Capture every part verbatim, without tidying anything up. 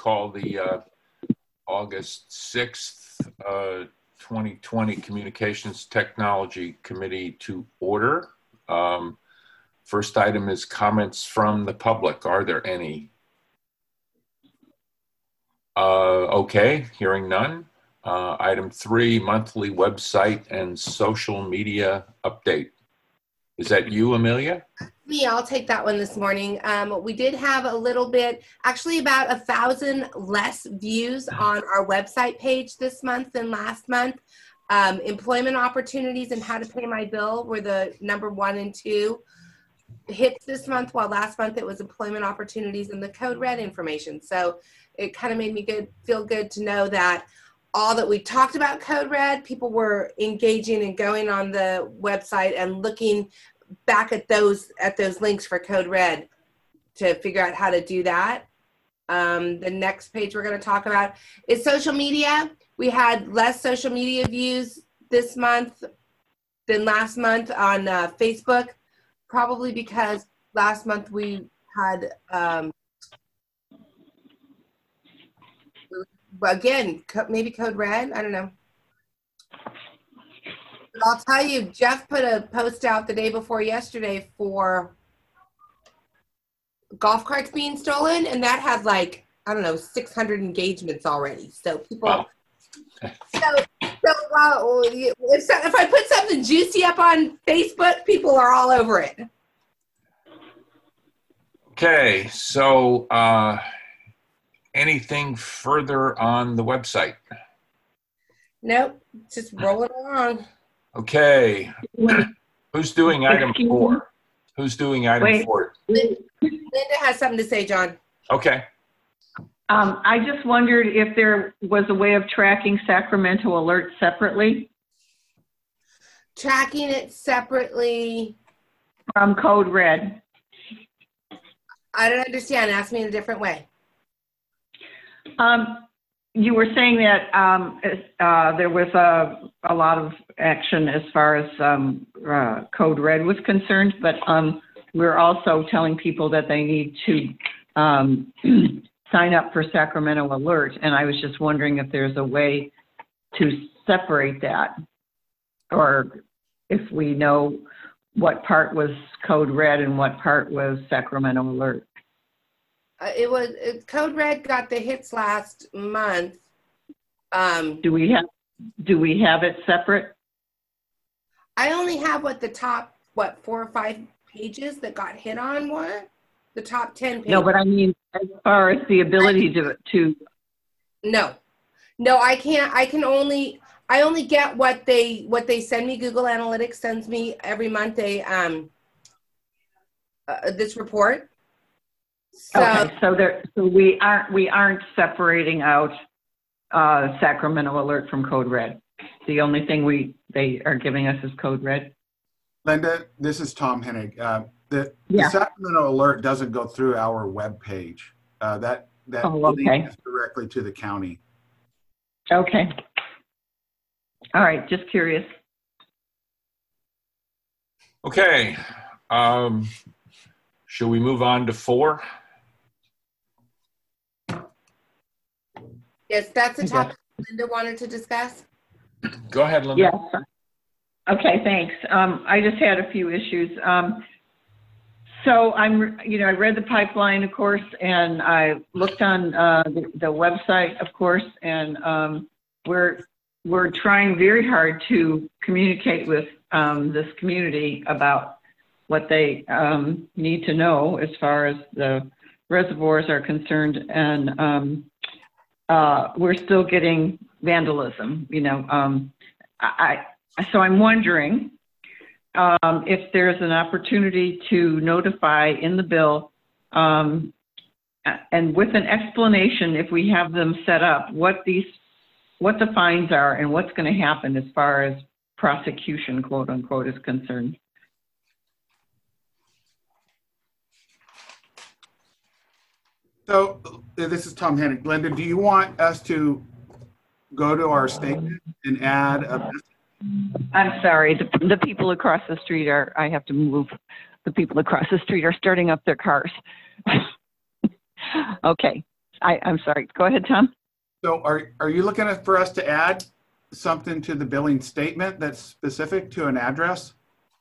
call the uh, August sixth, uh, twenty twenty Communications Technology Committee to order. Um, first item is comments from the public. Are there any? Uh, okay, hearing none. Uh, item three, monthly website and social media update. Is that you, Amelia? Me, I'll take that one this morning. Um, we did have a little bit, actually about a thousand less views on our website page this month than last month. Um, employment opportunities and how to pay my bill were the number one and two hits this month, while last month it was employment opportunities and the Code Red information. So it kind of made me good, feel good to know that all that we talked about Code Red, people were engaging and going on the website and looking back at those at those links for Code Red to figure out how to do that. Um, the next page we're going to talk about is social media. We had less social media views this month than last month on uh, Facebook, probably because last month we had, um, again, maybe Code Red, I don't know. But I'll tell you, Jeff put a post out the day before yesterday for golf carts being stolen, and that had like, I don't know, six hundred engagements already. So people, wow. so, so well, if, if I put something juicy up on Facebook, people are all over it. Okay, so uh, anything further on the website? Nope, just roll it along. Okay, who's doing item four? Who's doing item Wait. four? Linda has something to say, John. Okay. Um, I just wondered if there was a way of tracking Sacramento alerts separately Tracking it separately. from Code Red. I don't understand. Ask me in a different way. Um, you were saying that um, uh, there was a, a lot of action as far as um, uh, Code Red was concerned, but um, we're also telling people that they need to um, sign up for Sacramento Alert, and I was just wondering if there's a way to separate that, or if we know what part was Code Red and what part was Sacramento Alert. Uh, it was it, Code Red got the hits last month. Um, Do we have do we have it separate? I only have what the top what four or five pages that got hit on were. The top ten pages. No, but I mean as far as the ability to to. No, no, I can't. I can only I only get what they what they send me. Google Analytics sends me every month a um uh, this report. So, okay, so there, so we aren't we aren't separating out uh, Sacramento Alert from Code Red. The only thing we they are giving us is Code Red. Linda, this is Tom Hennig. Uh, the, yeah. the Sacramento Alert doesn't go through our web page. Uh, that that oh, okay. leads directly to the county. Okay. All right, just curious. Okay. Um, shall we move on to four? Yes, that's the topic Linda wanted to discuss. Go ahead, Linda. Yes. Okay, thanks. Um, I just had a few issues. Um, so I'm, you know, I read the pipeline, of course, and I looked on uh, the, the website, of course, and um, we're we're trying very hard to communicate with um, this community about what they um, need to know as far as the reservoirs are concerned, and um, Uh, we're still getting vandalism, you know. Um, I, I, so I'm wondering um, if there's an opportunity to notify in the bill um, and with an explanation, if we have them set up, what these, what the fines are and what's going to happen as far as prosecution, quote unquote, is concerned. So this is Tom Hennig. Linda, do you want us to go to our statement and add a message? I'm sorry, the, the people across the street are, I have to move. The people across the street are starting up their cars. Okay. I, I'm sorry. Go ahead, Tom. So are, are you looking at, for us to add something to the billing statement that's specific to an address?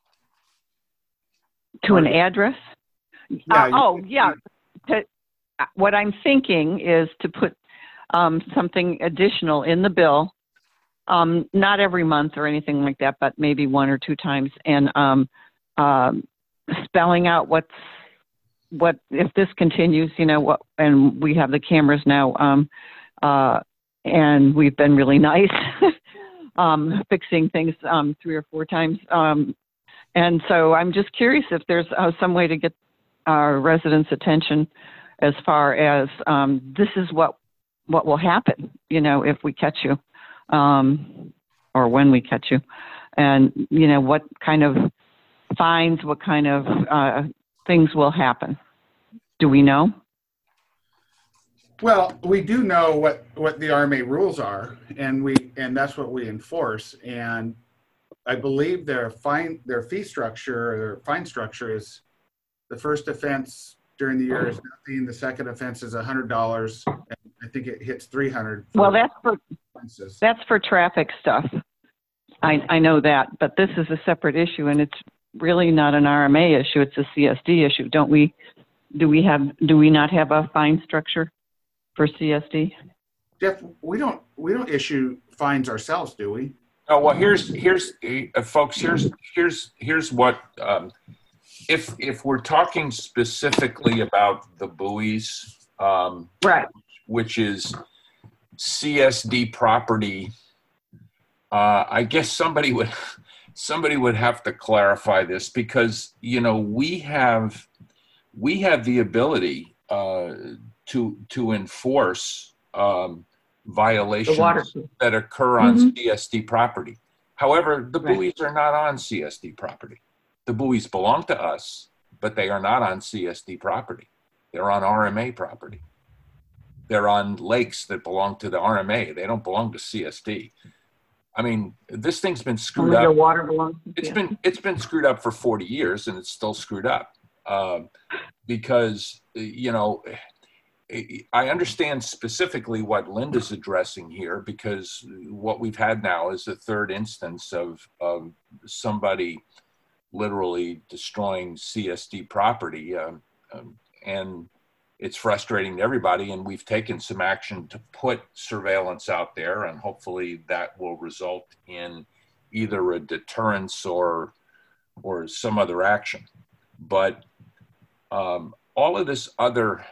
To an address? Yeah, Uh, you- oh, yeah. To, what I'm thinking is to put um, something additional in the bill, um, not every month or anything like that, but maybe one or two times, and um, um, spelling out what's what if this continues, you know, what, and we have the cameras now, um, uh, and we've been really nice, um, fixing things um, three or four times. Um, and so I'm just curious if there's uh, some way to get our residents' attention as far as um, this is what what will happen, you know, if we catch you, um, or when we catch you, and you know what kind of fines, what kind of uh, things will happen. Do we know? Well, we do know what, what the R M A rules are, and we and that's what we enforce. And I believe their fine their fee structure, their fine structure is the first offense during the year is nothing. The second offense is a hundred dollars. I think it hits three hundred. Well, that's for offenses. That's for traffic stuff. I I know that, but this is a separate issue, and it's really not an R M A issue. It's a C S D issue, don't we? Do we have? Do we not have a fine structure for C S D? Jeff, we don't we don't issue fines ourselves, do we? Oh, well, here's here's uh, folks. Here's here's here's what um, if if we're talking specifically about the buoys, um, right, which is C S D property. Uh, I guess somebody would somebody would have to clarify this, because you know we have we have the ability uh, to to enforce um, violations that occur on mm-hmm. C S D property. However, the right. buoys are not on C S D property. The buoys belong to us, but they are not on C S D property. They're on R M A property. They're on lakes that belong to the R M A. They don't belong to C S D. I mean, this thing's been screwed Only up. The water belongs to it's been it's been screwed up for forty years, and it's still screwed up um, because you know. I understand specifically what Linda's addressing here, because what we've had now is the third instance of, of somebody literally destroying C S D property. Um, um, and it's frustrating to everybody. And we've taken some action to put surveillance out there, and hopefully that will result in either a deterrence or, or some other action. But um, all of this other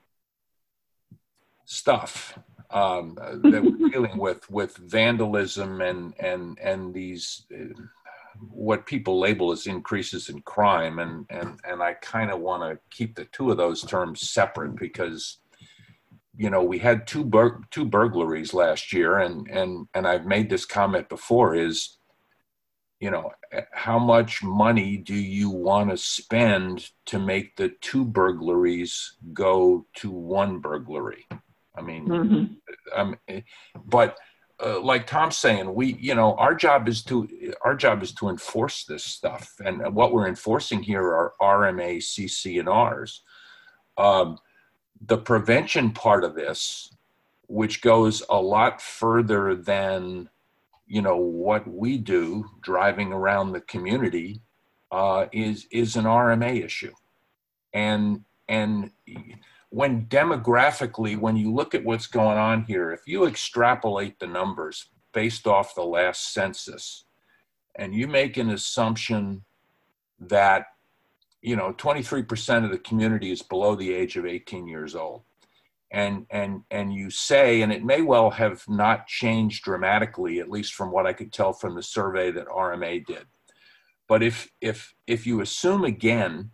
stuff um, that we're dealing with, with vandalism and and and these uh, what people label as increases in crime, and and and I kind of want to keep the two of those terms separate, because you know we had two bur- two burglaries last year, and and and I've made this comment before, is you know how much money do you want to spend to make the two burglaries go to one burglary? I mean, mm-hmm. um, but uh, like Tom's saying, we, you know, our job is to our job is to enforce this stuff, and what we're enforcing here are R M A, C C, and R's. Um, the prevention part of this, which goes a lot further than, you know, what we do driving around the community, uh, is is an R M A issue, and and. When demographically, when you look at what's going on here, if you extrapolate the numbers based off the last census, and you make an assumption that, you know, twenty-three percent of the community is below the age of eighteen years old, and and and you say, and it may well have not changed dramatically, at least from what I could tell from the survey that R M A did, but if if if you assume again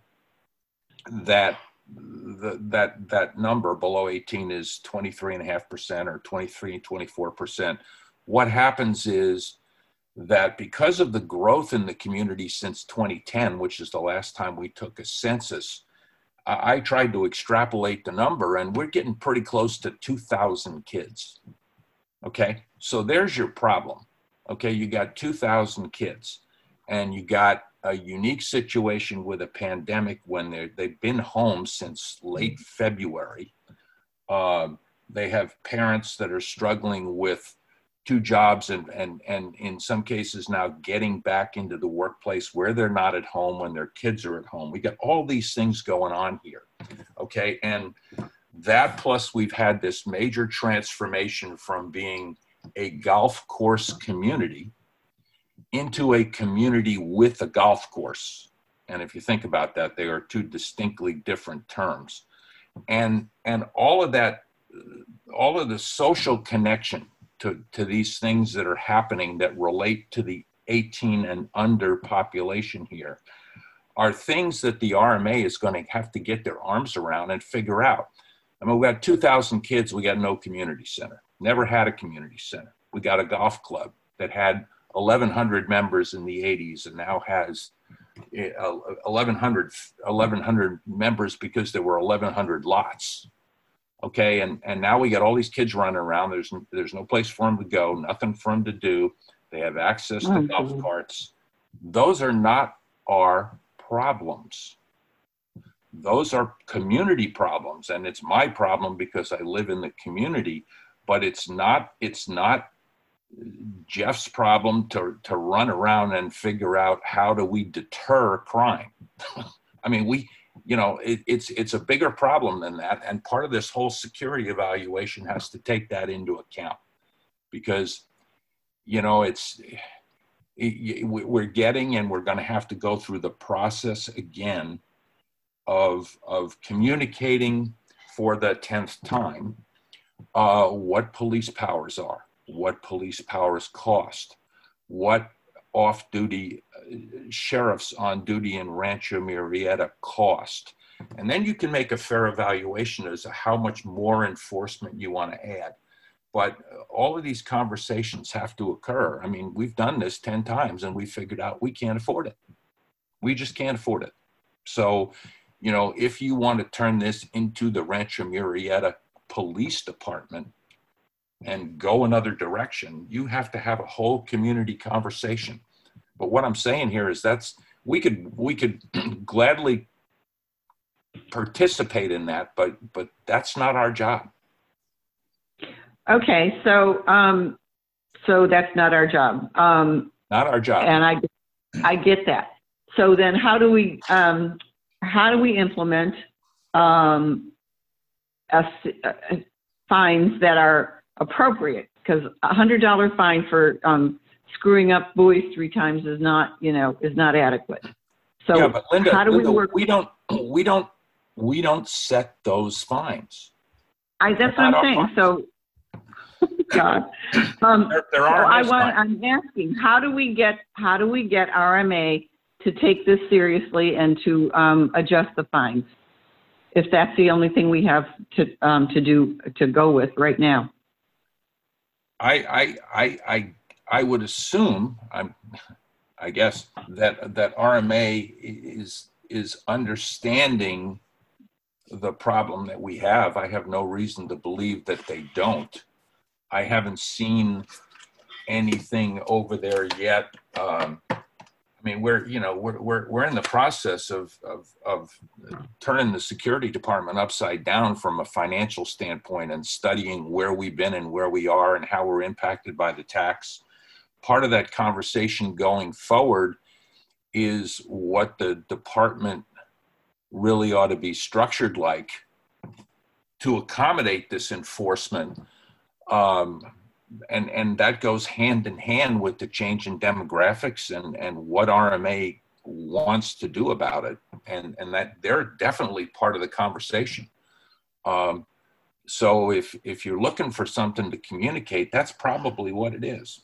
that The, that that number below eighteen is twenty-three and a half percent or twenty-three, twenty-four percent. What happens is that because of the growth in the community since twenty ten, which is the last time we took a census, I, I tried to extrapolate the number, and we're getting pretty close to two thousand kids. Okay, so there's your problem. Okay, you got two thousand kids, and you got a unique situation with a pandemic when they've been home since late February. Um, They have parents that are struggling with two jobs and, and, and in some cases now getting back into the workplace where they're not at home when their kids are at home. We got all these things going on here, okay? And that plus we've had this major transformation from being a golf course community into a community with a golf course. And if you think about that, they are two distinctly different terms. And, and all of that, all of the social connection to, to these things that are happening that relate to the eighteen and under population here are things that the R M A is going to have to get their arms around and figure out. I mean, we got two thousand kids, we got no community center, never had a community center. We got a golf club that had eleven hundred members in the eighties and now has eleven hundred, eleven hundred members because there were eleven hundred lots. Okay, and, and now we got all these kids running around. There's, there's no place for them to go, nothing for them to do. They have access to golf carts. Those are not our problems. Those are community problems, and it's my problem because I live in the community, but it's not, it's not Jeff's problem to, to run around and figure out how do we deter crime. I mean, we, you know, it, it's, it's a bigger problem than that. And part of this whole security evaluation has to take that into account because, you know, it's, it, we're getting, and we're going to have to go through the process again of, of communicating for the tenth time uh, what police powers are, what police powers cost, what off-duty uh, sheriffs on duty in Rancho Murrieta cost. And then you can make a fair evaluation as to how much more enforcement you want to add. But all of these conversations have to occur. I mean, we've done this ten times and we figured out we can't afford it. We just can't afford it. So, you know, if you want to turn this into the Rancho Murrieta Police Department and go another direction, you have to have a whole community conversation. But what I'm saying here is that's, we could, we could gladly participate in that, but, but that's not our job. Okay. So, um, so that's not our job. Um, not our job. And I, I get that. So then how do we, um, how do we implement, um, a, a, fines that are appropriate? Because a hundred dollar fine for um, screwing up buoys three times is not, you know, is not adequate. So yeah, but Linda, how do Linda, we work? We don't, we don't, we don't set those fines. I that's what I'm saying. Fines. So, God, um, there, there are. So I want. I'm asking, how do we get, how do we get R M A to take this seriously and to um, adjust the fines, if that's the only thing we have to um, to do to go with right now? I, I, I, I, I would assume, I'm, I guess that that R M A is is understanding the problem that we have. I have no reason to believe that they don't. I haven't seen anything over there yet. Um, I mean, we're, you know, we're, we're, we're in the process of, of, of turning the security department upside down from a financial standpoint and studying where we've been and where we are and how we're impacted by the tax. Part of that conversation going forward is what the department really ought to be structured like to accommodate this enforcement. Um, And, and that goes hand in hand with the change in demographics and, and what R M A wants to do about it. And, and that they're definitely part of the conversation. Um, so if, if you're looking for something to communicate, that's probably what it is.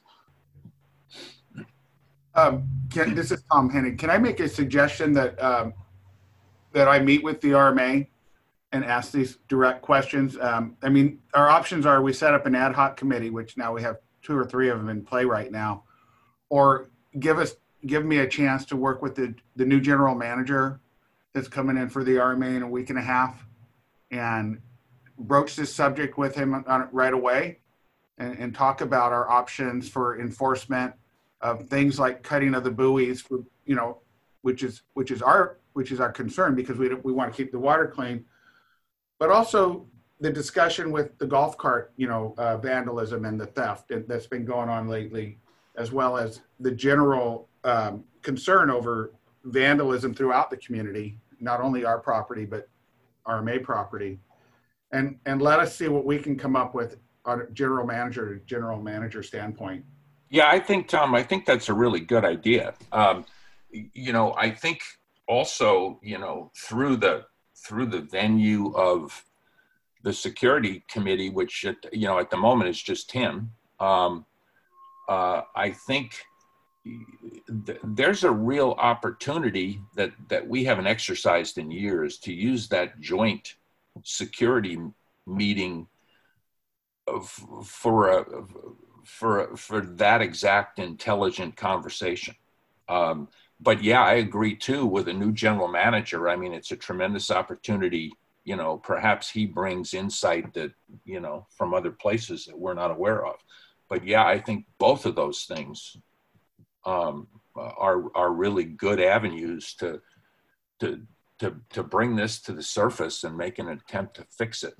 Um, can, this is Tom Hennig. Can I make a suggestion that, um, that I meet with the R M A and ask these direct questions? Um, I mean, our options are we set up an ad hoc committee, which now we have two or three of them in play right now, or give us, give me a chance to work with the, the new general manager that's coming in for the R M A in a week and a half and broach this subject with him on it right away and, and talk about our options for enforcement of things like cutting of the buoys for, you know, which is, which is our, which is our concern because we, we want to keep the water clean. But also the discussion with the golf cart, you know, uh, vandalism and the theft that's been going on lately, as well as the general um, concern over vandalism throughout the community, not only our property, but R M A property. And, and let us see what we can come up with on a general manager, general manager standpoint. Yeah, I think, Tom, I think that's a really good idea. Um, you know, I think also, you know, through the, through the venue of the security committee, which, you know, at the moment is just him, um, uh, I think th there's a real opportunity that, that we haven't exercised in years to use that joint security meeting of, for a, for, for that exact intelligent conversation. Um, but yeah, I agree too with a new general manager. I mean, it's a tremendous opportunity. You know, perhaps he brings insight that, you know, from other places that we're not aware of. But yeah, I think both of those things um, are, are really good avenues to, to, to, to bring this to the surface and make an attempt to fix it.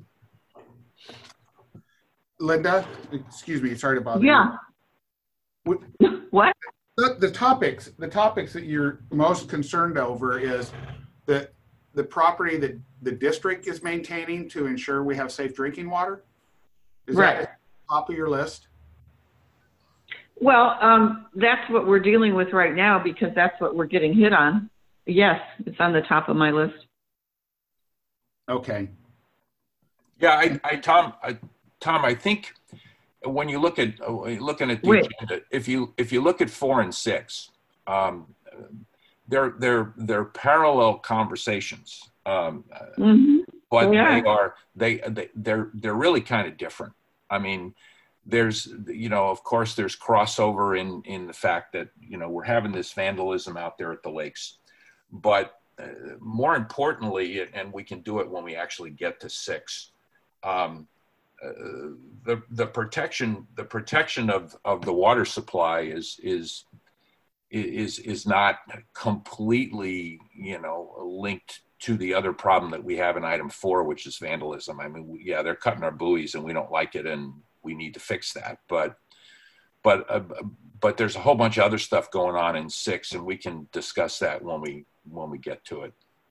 Linda, excuse me, sorry to bother you. Yeah. What? What? The, the topics, the topics that you're most concerned over is the, the property that the district is maintaining to ensure we have safe drinking water? Is right. that at the top of your list? Well, um, that's what we're dealing with right now because that's what we're getting hit on. Yes, it's on the top of my list. Okay. Yeah, I, I Tom, I, Tom, I think when you look at uh, looking at the Wait. agenda, if you if you look at four and six, um, they're they're they're parallel conversations, um, Mm-hmm. but Yeah. they are they, they they're they're really kind of different. I mean, there's you know of course there's crossover in in the fact that you know we're having this vandalism out there at the lakes, but uh, more importantly, and we can do it when we actually get to six. Um, Uh, the the protection the protection of of the water supply is is is is not completely you know linked to the other problem that we have in item four, which is vandalism. I mean, we, yeah, they're cutting our buoys and we don't like it, and we need to fix that. But but uh, but there's a whole bunch of other stuff going on in six, and we can discuss that when we when we get to it.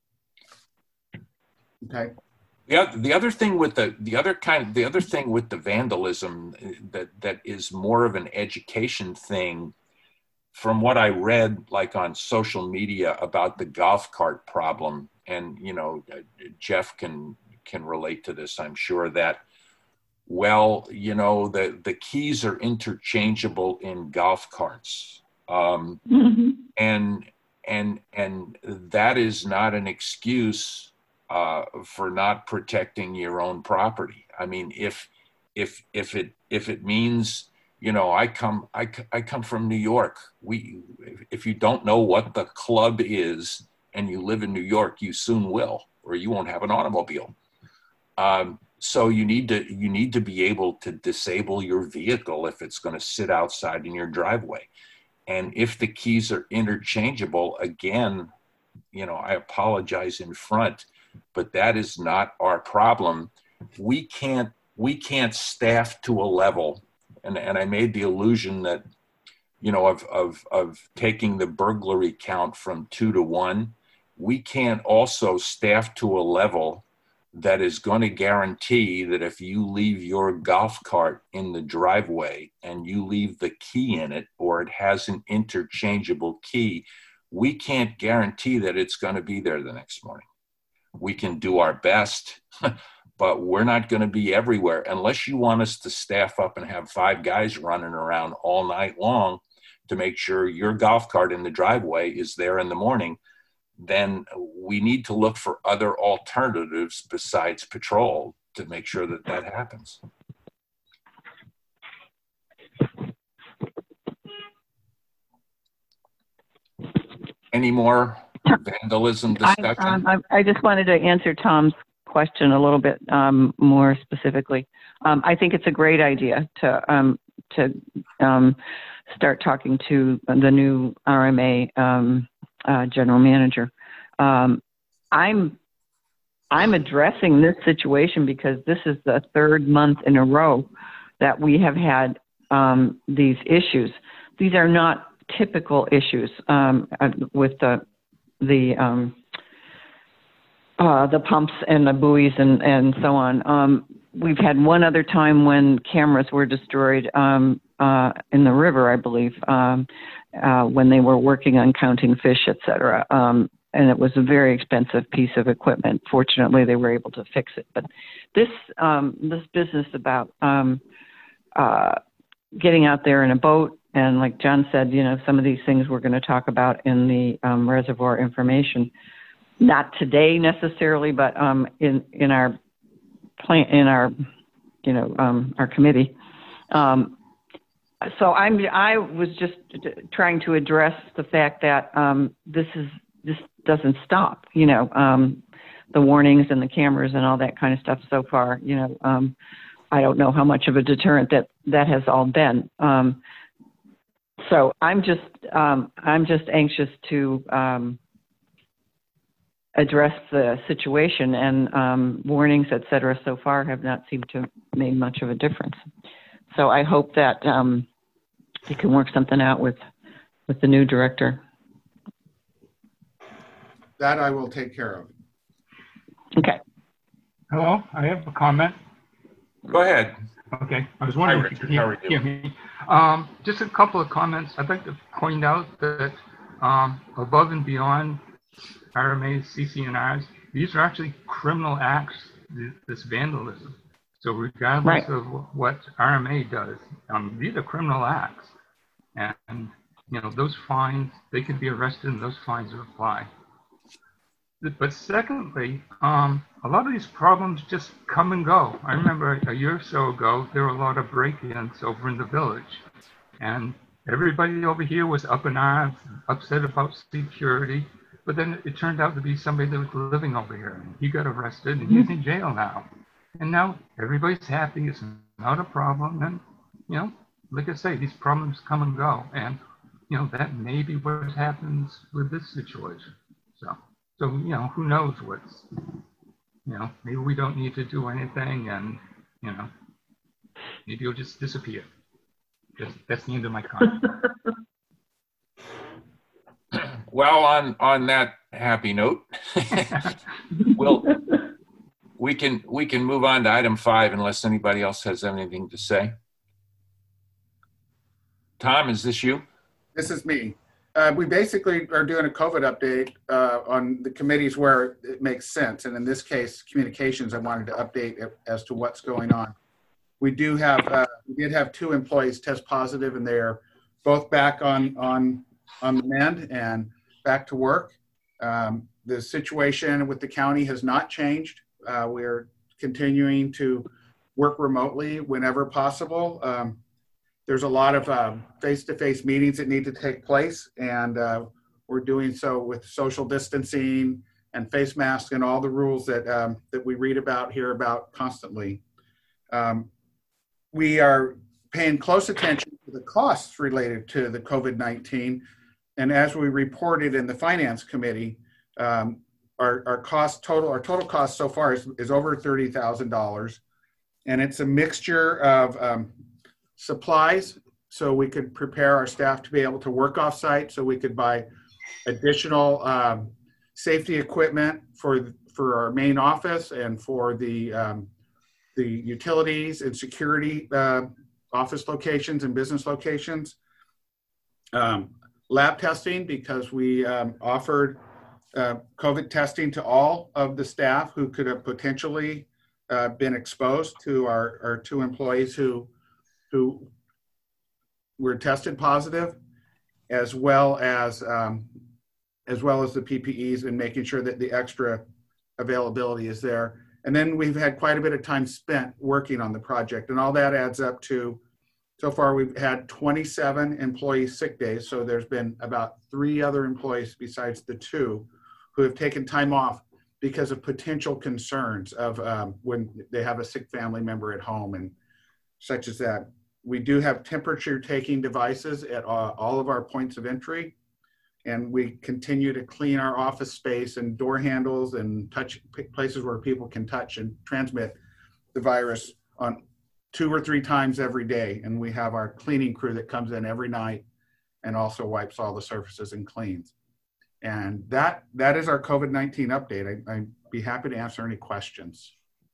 Okay. Yeah, the other thing with the the other kind of the other thing with the vandalism that that is more of an education thing, from what I read like on social media about the golf cart problem, and you know Jeff can can relate to this, I'm sure, that well you know the the keys are interchangeable in golf carts, um, Mm-hmm. and and and that is not an excuse uh, for not protecting your own property. I mean, if, if, if it, if it means, you know, I come, I, I come from New York. We, if you don't know what the club is and you live in New York, you soon will, or you won't have an automobile. Um, so you need to, you need to be able to disable your vehicle if it's going to sit outside in your driveway. And if the keys are interchangeable, again, you know, I apologize in front, but that is not our problem. We can't, we can't staff to a level, and, and I made the illusion that, you know, of, of, of taking the burglary count from two to one. We can't also staff to a level that is going to guarantee that if you leave your golf cart in the driveway and you leave the key in it, or it has an interchangeable key, we can't guarantee that it's going to be there the next morning. We can do our best, but we're not going to be everywhere unless you want us to staff up and have five guys running around all night long to make sure your golf cart in the driveway is there in the morning. Then we need to look for other alternatives besides patrol to make sure that that happens. Any more vandalism discussion? I, um, I, I just wanted to answer Tom's question a little bit um, more specifically. Um, I think it's a great idea to um, to um, start talking to the new R M A um, uh, general manager. Um, I'm I'm addressing this situation because this is the third month in a row that we have had um, these issues. These are not typical issues um, with the the um, uh, the pumps and the buoys and, and so on. Um, we've had one other time when cameras were destroyed um, uh, in the river, I believe, um, uh, when they were working on counting fish, et cetera. Um, and it was a very expensive piece of equipment. Fortunately, they were able to fix it. But this um, this business about um, uh, getting out there in a boat, and like John said, you know, some of these things we're going to talk about in the um, reservoir information. Not today necessarily, but um, in in our plan, in our, you know, um, our committee. Um, so I'm I was just trying to address the fact that um, this is this doesn't stop. You know, um, the warnings and the cameras and all that kind of stuff so far. You know, um, I don't know how much of a deterrent that that has all been. Um, so I'm just um, I'm just anxious to. Um, address the situation, and um, warnings, et cetera, so far have not seemed to make much of a difference. So I hope that um, you can work something out with, with the new director. That I will take care of. Okay. Hello, I have a comment. Go ahead. Okay, I was wondering Hi, if you Richard. could How hear, are you? hear me. Um, just a couple of comments. I'd like to point out that um, above and beyond R M As, C C N Rs, these are actually criminal acts, this vandalism. So regardless Right. of what R M A does, um, these are criminal acts. And, you know, those fines, they could be arrested and those fines would apply. But secondly, um, a lot of these problems just come and go. I remember a year or so ago, there were a lot of break-ins over in the village. And everybody over here was up in arms, upset about security. But then it turned out to be somebody that was living over here. He got arrested and he's in jail now. And now everybody's happy. It's not a problem. And, you know, like I say, these problems come and go. And, you know, that may be what happens with this situation. So, so you know, who knows what's, you know, maybe we don't need to do anything and, you know, maybe it'll just disappear. Just, that's the end of my comment. Well, on on that happy note, we'll we can we can move on to item five unless anybody else has anything to say. Tom, is this you? This is me. Uh, we basically are doing a COVID update uh, on the committees where it makes sense. And in this case, communications, I wanted to update as to what's going on. We do have, uh, we did have two employees test positive, and they're both back on, on, on the mend and back to work. Um, the situation with the county has not changed. Uh, we're continuing to work remotely whenever possible. Um, there's a lot of um, face-to-face meetings that need to take place, and uh, we're doing so with social distancing and face masks and all the rules that, um, that we read about, hear about constantly. Um, we are paying close attention to the costs related to the COVID nineteen. And as we reported in the Finance Committee, um, our, our cost total, our total cost so far is, is over thirty thousand dollars. And it's a mixture of um, supplies, so we could prepare our staff to be able to work off-site, so we could buy additional um, safety equipment for, for our main office and for the, um, the utilities and security uh, office locations and business locations. Um, lab testing, because we um, offered uh, COVID testing to all of the staff who could have potentially uh, been exposed to our, our two employees who, who were tested positive, as well as, um, as well as the P P Es, and making sure that the extra availability is there. And then we've had quite a bit of time spent working on the project, and all that adds up to, so far we've had twenty-seven employee sick days. So there's been about three other employees besides the two who have taken time off because of potential concerns of um, when they have a sick family member at home and such as that. We do have temperature taking devices at uh, all of our points of entry. and we continue to clean our office space and door handles and touch places where people can touch and transmit the virus on two or three times every day. And we have our cleaning crew that comes in every night and also wipes all the surfaces and cleans. And that that is our COVID nineteen update. I, I'd be happy to answer any questions.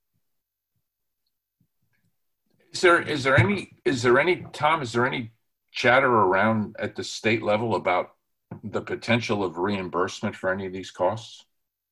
Is there is there any is there any Tom? Is there any chatter around at the state level about the potential of reimbursement for any of these costs?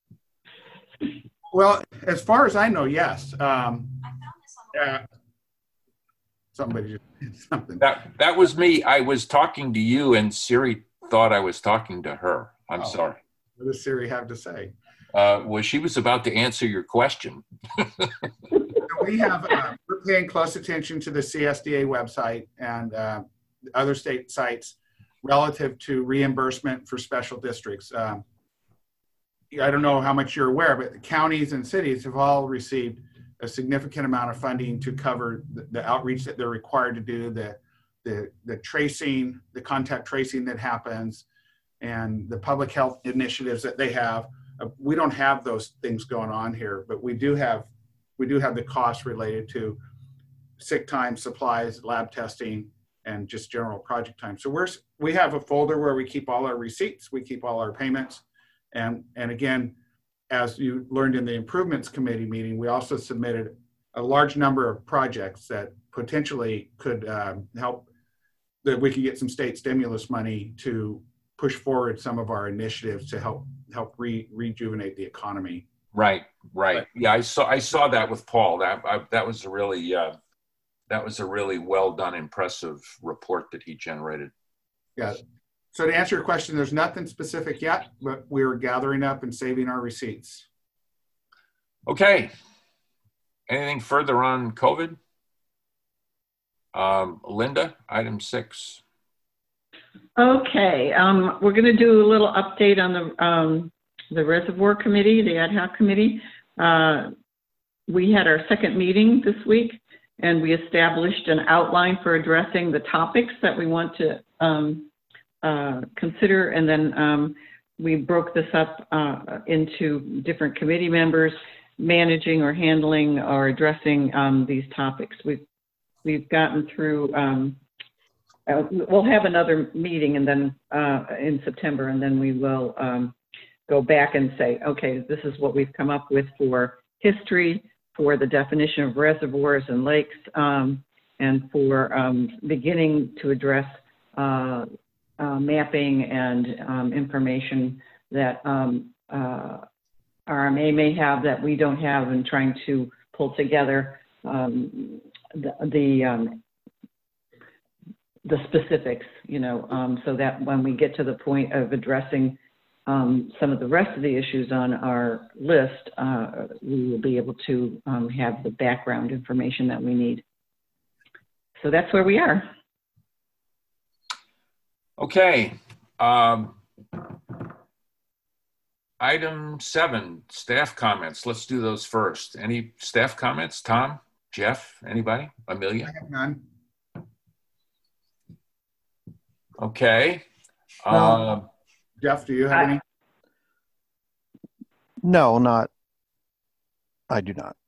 Well, as far as I know, yes. Um, uh, somebody just something. That that was me. I was talking to you, and Siri thought I was talking to her. I'm Oh. sorry. What does Siri have to say? Uh, well, she was about to answer your question. We have, uh, we're paying close attention to the C S D A website and uh, other state sites relative to reimbursement for special districts. Um, I don't know how much you're aware, but the counties and cities have all received a significant amount of funding to cover the, the outreach that they're required to do, the, the, the tracing, the contact tracing that happens, and the public health initiatives that they have. Uh, we don't have those things going on here, but we do have we do have the costs related to sick time, supplies, lab testing, and just general project time. So we're we have a folder where we keep all our receipts, we keep all our payments, and and again, as you learned in the improvements committee meeting, we also submitted a large number of projects that potentially could um, help, that we could get some state stimulus money to push forward some of our initiatives to help help re, rejuvenate the economy. Right, right. Yeah, I saw I saw that with Paul. That I, that was a really uh, that was a really well done, impressive report that he generated. Yeah. So to answer your question, there's nothing specific yet, but we're gathering up and saving our receipts. Okay. Anything further on COVID? Um, Linda, item six. Okay, um, we're going to do a little update on the um, the Reservoir Committee, the ad hoc committee. Uh, we had our second meeting this week, and we established an outline for addressing the topics that we want to um, uh, consider, and then um, we broke this up uh, into different committee members managing or handling or addressing um, these topics. We've we've gotten through. Um, uh, we'll have another meeting, and then uh, in September, and then we will um, go back and say, okay, this is what we've come up with for history, for the definition of reservoirs and lakes, um, and for um, beginning to address uh, uh, mapping and um, information that um, uh, R M A may have that we don't have, and trying to pull together um, the the, um, the specifics, you know, um, so that when we get to the point of addressing um, some of the rest of the issues on our list, uh, we will be able to um, have the background information that we need. So that's where we are. Okay. Um, item seven, staff comments. Let's do those first. Any staff comments? Tom, Jeff, anybody? Amelia? I have none. Okay. Um, Uh, Jeff, do you have I- any? No, not. I do not.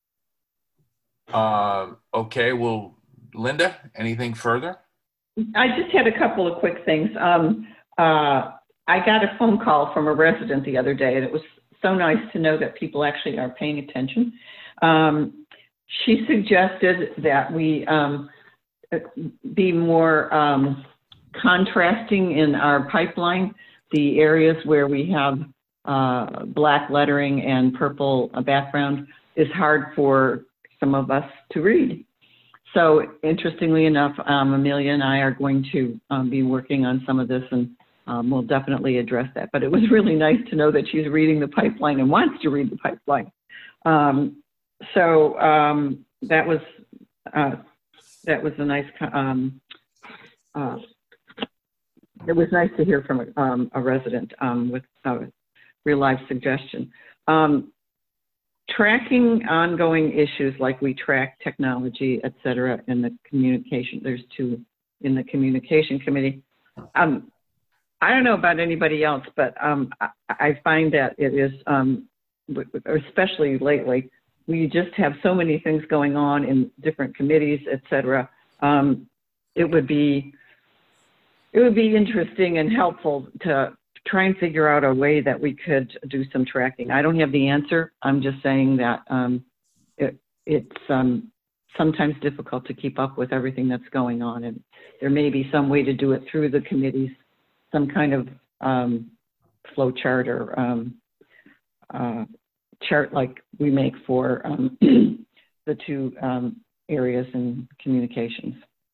uh, okay. Well, Linda, anything further? I just had a couple of quick things. Um, uh, I got a phone call from a resident the other day, and it was so nice to know that people actually are paying attention. Um, she suggested that we um, be more um, contrasting in our pipeline, the areas where we have uh, black lettering and purple background is hard for some of us to read. So interestingly enough, um, Amelia and I are going to um, be working on some of this, and um, we'll definitely address that. But it was really nice to know that she's reading the pipeline and wants to read the pipeline. Um, so um, that was uh, that was a nice. Um, uh, it was nice to hear from a, um, a resident um, with a real life suggestion. Um, Tracking ongoing issues like we track technology, et cetera, in the communication, there's two in the communication committee. Um, I don't know about anybody else, but um, I, I find that it is, um, especially lately, we just have so many things going on in different committees, et cetera. Um, it would be, it would be interesting and helpful to try and figure out a way that we could do some tracking. I don't have the answer. I'm just saying that um, it, it's um, sometimes difficult to keep up with everything that's going on, and there may be some way to do it through the committees, some kind of um, flow chart or um, uh, chart like we make for um, the two um, areas in communications.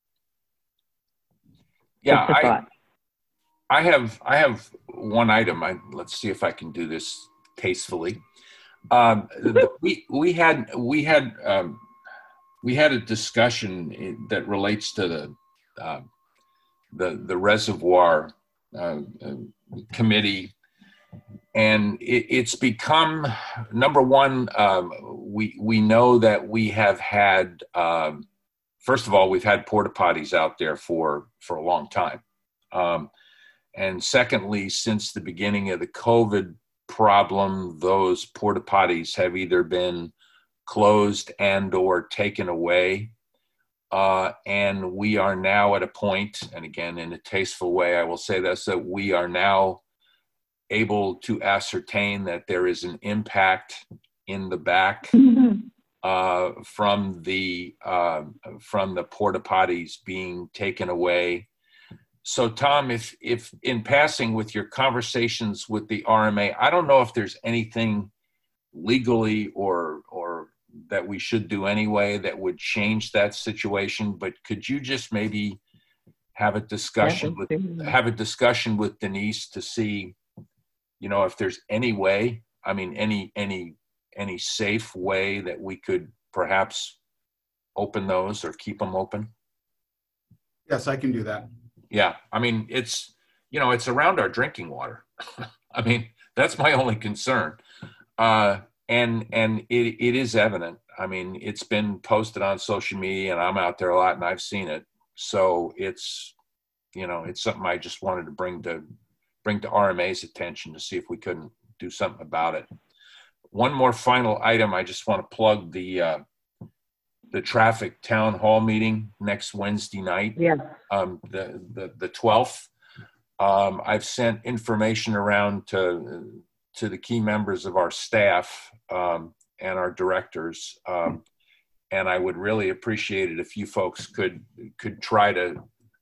Yeah, Just a I, thought. I have I have one item. I, let's see if I can do this tastefully. Um, the, we we had we had um, we had a discussion that relates to the uh, the the reservoir uh, uh, committee, and it, it's become number one. Um, we we know that we have had um, first of all we've had porta potties out there for for a long time. Um, And secondly, since the beginning of the COVID problem, those porta potties have either been closed and or taken away. Uh, and we are now at a point, and again, in a tasteful way, I will say this, that we are now able to ascertain that there is an impact in the back uh, from the uh, from the porta potties being taken away. So, Tom, if, if in passing with your conversations with the R M A, I don't know if there's anything legally or or that we should do anyway that would change that situation, but could you just maybe have a discussion with have a discussion with Denise to see, you know, if there's any way, I mean, any any any safe way that we could perhaps open those or keep them open? Yes, I can do that. Yeah, I mean, it's, you know, it's around our drinking water. I mean, that's my only concern. Uh, and and it, it is evident. I mean, it's been posted on social media and I'm out there a lot and I've seen it. So it's, you know, it's something I just wanted to bring to bring to R M A's attention to see if we couldn't do something about it. One more final item. I just want to plug the uh, the traffic town hall meeting next Wednesday night, Yeah. um, the, the, the twelfth. Um, I've sent information around to, to the key members of our staff um, and our directors. Um, and I would really appreciate it if you folks could, could try to,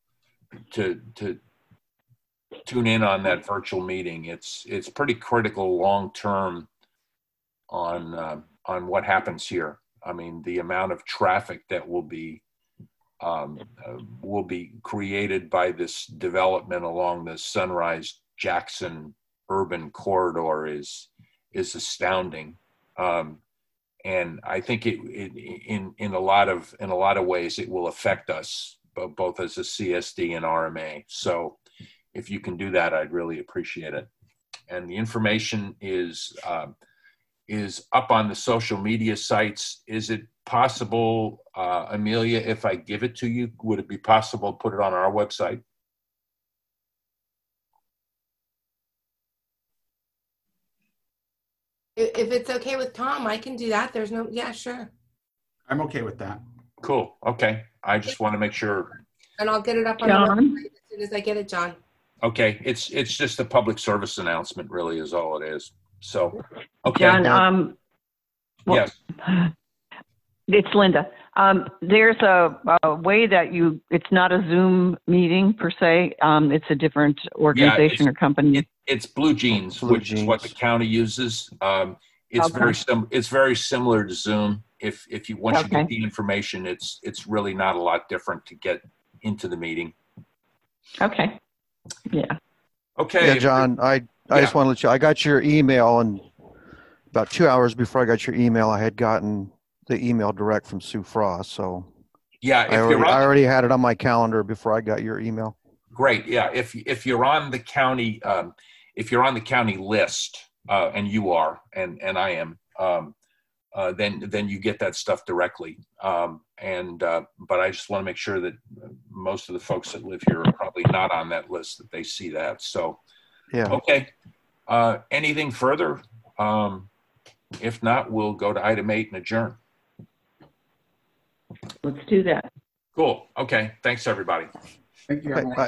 to, to tune in on that virtual meeting. It's, it's pretty critical long-term on, uh, on what happens here. I mean, the amount of traffic that will be um, uh, will be created by this development along the Sunrise Jackson urban corridor is is astounding, um, and I think it, it in in a lot of in a lot of ways it will affect us both as a C S D and R M A. So, if you can do that, I'd really appreciate it. And the information is. Um, is up on the social media sites. Is it possible, uh, Amelia, if I give it to you, would it be possible to put it on our website? If it's okay with Tom, I can do that. There's no, yeah, sure. I'm okay with that. Cool. Okay. I just want to make sure. And I'll get it up on John? the website as soon as I get it, John. Okay. It's, it's just a public service announcement really is all it is. So, okay. John, um, well, yes. It's Linda. Um, there's a, a way that you, it's not a Zoom meeting per se. Um, it's a different organization yeah, or company. It, it's Blue Jeans, Blue which Jeans. is what the county uses. Um, it's Okay. very sim it's very similar to Zoom. If, if you, once Okay. you get the information, it's, it's really not a lot different to get into the meeting. Okay. Yeah. Okay. Yeah, John, I, I just Yeah. want to let you, I got your email, and about two hours before I got your email, I had gotten the email direct from Sue Frost. So Yeah. If I already, you're on, I already had it on my calendar before I got your email. great. Yeah. If, if you're on the county, um, if you're on the county list, uh, and you are, and, and I am, um, uh, then, then you get that stuff directly. Um, and, uh, but I just want to make sure that most of the folks that live here are probably not on that list that they see that. So, Yeah. okay. Uh, anything further? Um, if not, we'll go to item eight and adjourn. Let's do that. Cool. Okay. Thanks, everybody. Thank you, Okay, everyone. bye.